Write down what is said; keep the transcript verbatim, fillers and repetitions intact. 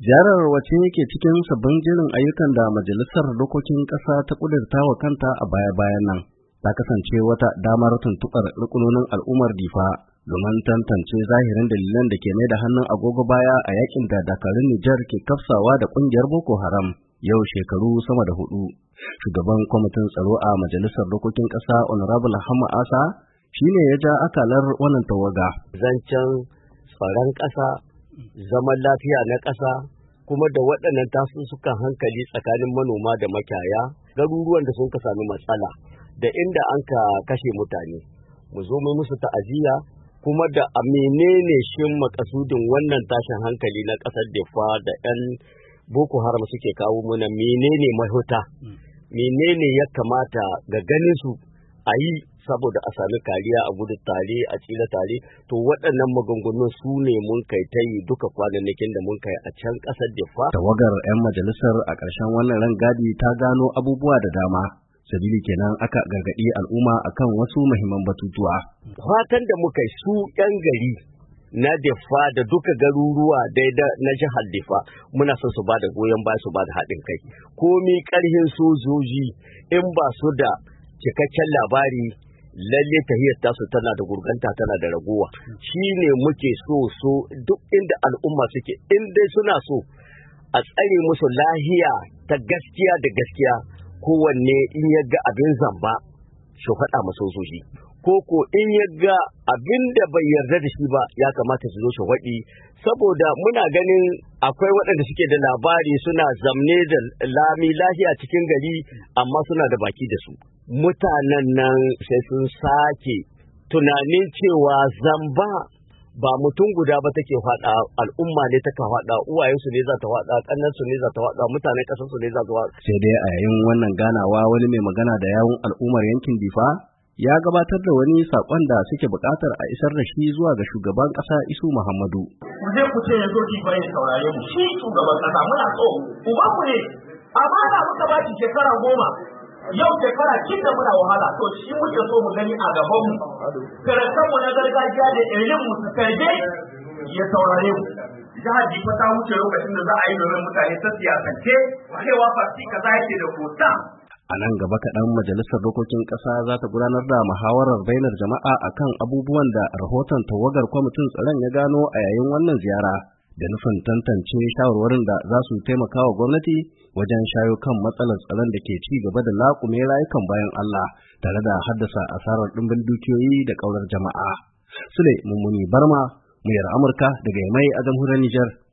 Ziyarar wace yake cikin sabbin jerin ayyukan da Majalisar Dokokin Ƙasa ta ƙudurta wa kanta a baya-bayan nan, ta kasance wata damar tuntuɓar rukunonin al'ummar Difa domin tantance zahirin dalilan da ke mai da hannun agogo baya a yakin da dakarun Nijar ke kafsawa da ƙungiyar Boko Haram yau shekaru sama da hudu. Shugaban kwamitin tsaro a Majalisar Dokokin Ƙasa Honorable Hamma Asa shi ne ya ja akalar wannan tawaga. Zancen tsaron ƙasa, zaman lafiya na ƙasa, kuma da waɗannan tasussukan hankali tsakanin manoma da makiyaya, garuruwan da sun ka sami matsala da inda an ka kashe mutane, mu zo mu musu ta'aziyya, kuma da a menene shin makasudin wannan tashin hankali na ƙasar Difa da 'yan Boko Haram suke kawo mana, menene mahuta, menene ya kamata ga ganin su a yi saboda a sami kariya, a gudu tare, a tsira tare. To waɗannan maganganun su ne mun kai ta yi duka kwanannakin da mun kai a can ƙasar Difa. Tawagar 'yan majalisar a ƙarshen wannan rangadi ta gano abubuwa da dama, sabili kenan aka gargaɗi al'umma akan wasu muhimman batutuwa. Fatan da muka su 'yan gari na Difa da duka garuruwa daida na jihar Difa muna son su ba da goyon baya, su ba da haɗin kai. Komi ƙarhin sojoji in ba su da cikakken labari, lalle tahiyar tasu tana da gurganta, tana da ragowa. Shi ne muke so so duk inda al'umma suke, in dai suna so a tsare musu lahiya ta gaskiya da gaskiya, kowanne in ya ga abin zamba shi faɗa ma sojoji, ko ko in ya ga abin da bai yarda da shi ba ya kamata su zo shi faɗi, saboda muna ganin akwai waɗanda suke da labari suna zamne da lami lahiya cikin gari amma suna da baki da su. Mutanen nan sai sun sake tunanin cewa zamba ba mutum guda ba take faɗa, al'umma ne take faɗa, uwayensu ne za ta faɗa, ƙannansu ne za ta faɗa, mutanen ƙasarsu ne za ta faɗa. Sai dai a yayin wannan ganawa wani mai magana da yawun al'ummar yankin Difa ya gabatar da wani saƙon da suke buƙatar a isar da shi zuwa ga shugaban ƙasa Isu Muhammadu. Ku je ku ce ya zo Difa ya saurare mu, shi shugaban ƙasa muna so, uba ku ne, amma ana muka ba shi shekara goma. Yau shekara kinda muna wahala, to shi muke so mu gani a gaban mu. Karantar mu na gargajiya da irin mu su karje ya saurare mu. Jihar Difa ta wuce lokacin da za a yi domin mutane ta siyasance, cewa farti kaza yake da kota. A nan gaba kaɗan Majalisar Dokokin Ƙasa za ta gudanar da muhawarar bainar jama'a akan abubuwan da rahoton tawagar kwamitin tsaron ya gano a yayin wannan ziyara, da nufin tantance shawarwarin da za su taimaka wa gwamnati wajen shayo kan matsalar tsaron da ke ci gaba da laƙume rayukan bayan Allah tare da haddasa asarar ɗimbin dukiyoyi da ƙaurar jama'a. Sule Mummuni Barma, muryar Amurka daga Yamai a jamhuriyar Nijar.